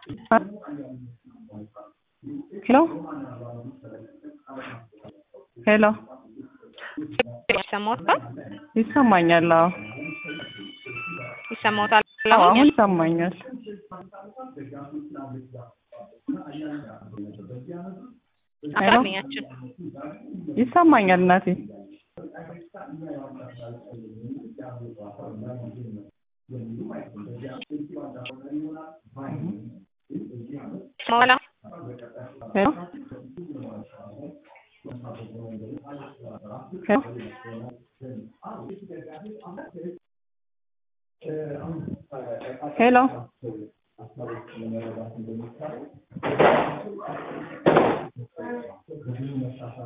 ሄሎ ሄሎ ይሰማኛል? አዎ ይሰማዎታል? አሁን ይሰማኛል። አሳኛችን ይሰማኛል እናቴ። ሞላ ሄሎ ሄሎ